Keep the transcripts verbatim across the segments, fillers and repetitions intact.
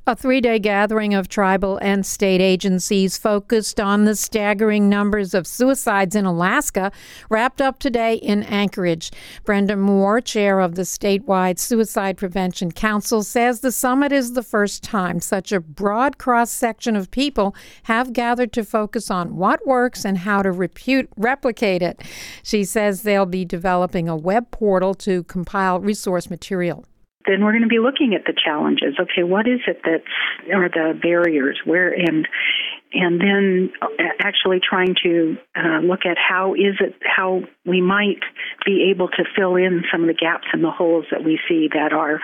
A three-day gathering of tribal and state agencies focused on the staggering numbers of suicides in Alaska wrapped up today in Anchorage. Brenda Moore, chair of the statewide Suicide Prevention Council, says the summit is the first time such a broad cross-section of people have gathered to focus on what works and how to repute, replicate it. She says they'll be developing a web portal to compile resource material. Then we're going to be looking at the challenges. Okay, what is it that are the barriers? Where and and then actually trying to uh, look at how is it how we might be able to fill in some of the gaps and the holes that we see that are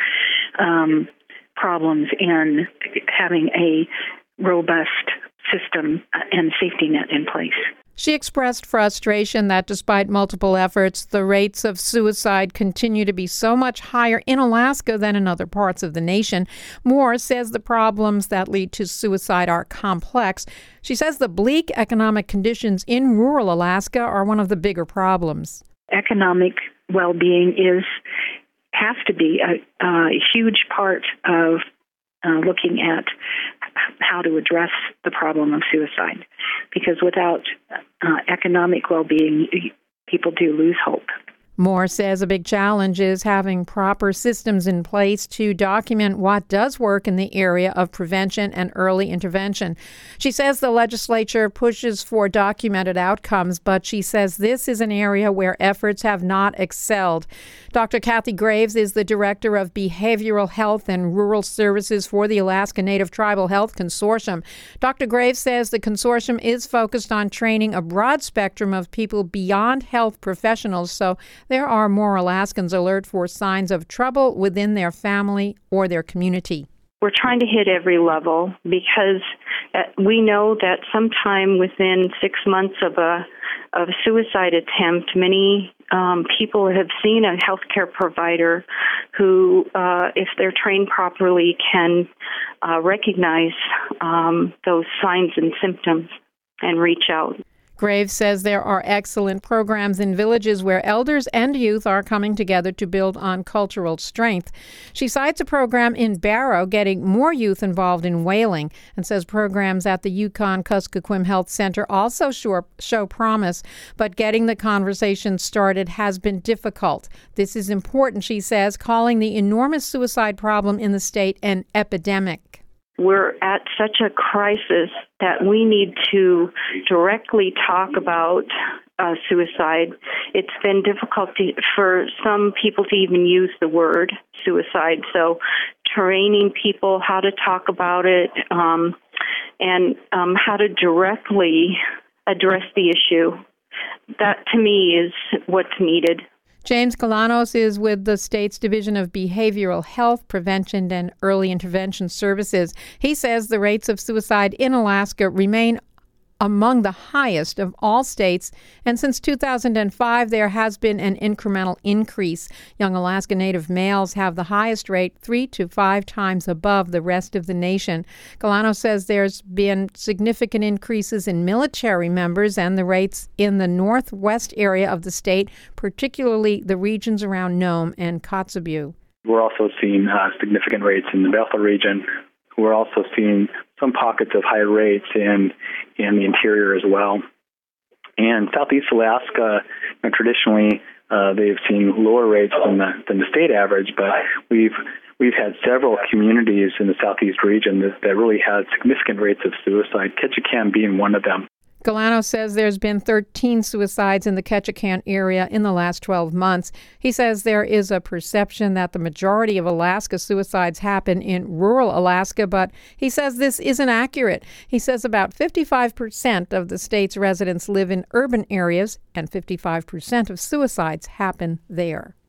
um, problems in having a robust system and safety net in place. She expressed frustration that despite multiple efforts, the rates of suicide continue to be so much higher in Alaska than in other parts of the nation. Moore says the problems that lead to suicide are complex. She says the bleak economic conditions in rural Alaska are one of the bigger problems. Economic well-being is has to be a, a huge part of uh, looking at how to address the problem of suicide, because without uh, economic well-being, people do lose hope. Moore says a big challenge is having proper systems in place to document what does work in the area of prevention and early intervention. She says the legislature pushes for documented outcomes, but she says this is an area where efforts have not excelled. Doctor Kathy Graves is the director of behavioral health and rural services for the Alaska Native Tribal Health Consortium. Doctor Graves says the consortium is focused on training a broad spectrum of people beyond health professionals, so there are more Alaskans alert for signs of trouble within their family or their community. We're trying to hit every level because we know that sometime within six months of a of a suicide attempt, many um, people have seen a healthcare provider who, uh, if they're trained properly, can uh, recognize um, those signs and symptoms and reach out. Graves says there are excellent programs in villages where elders and youth are coming together to build on cultural strength. She cites a program in Barrow getting more youth involved in whaling and says programs at the Yukon-Kuskokwim Health Center also show, show promise, but getting the conversation started has been difficult. This is important, she says, calling the enormous suicide problem in the state an epidemic. We're at such a crisis that we need to directly talk about uh, suicide. It's been difficult to, for some people to even use the word suicide. So training people how to talk about it um, and um, how to directly address the issue. That, to me, is what's needed. James Galanos is with the state's Division of Behavioral Health, Prevention, and Early Intervention Services. He says the rates of suicide in Alaska remain among the highest of all states, and since two thousand five, there has been an incremental increase. Young Alaska Native males have the highest rate, three to five times above the rest of the nation. Galano says there's been significant increases in military members and the rates in the northwest area of the state, particularly the regions around Nome and Kotzebue. We're also seeing uh, significant rates in the Bethel region. We're also seeing some pockets of high rates in in the interior as well. And Southeast Alaska, you know, traditionally, uh, they've seen lower rates than the than the state average, but we've we've had several communities in the Southeast region that, that really had significant rates of suicide, Ketchikan being one of them. Galano says there's been thirteen suicides in the Ketchikan area in the last twelve months. He says there is a perception that the majority of Alaska suicides happen in rural Alaska, but he says this isn't accurate. He says about fifty-five percent of the state's residents live in urban areas, and fifty-five percent of suicides happen there.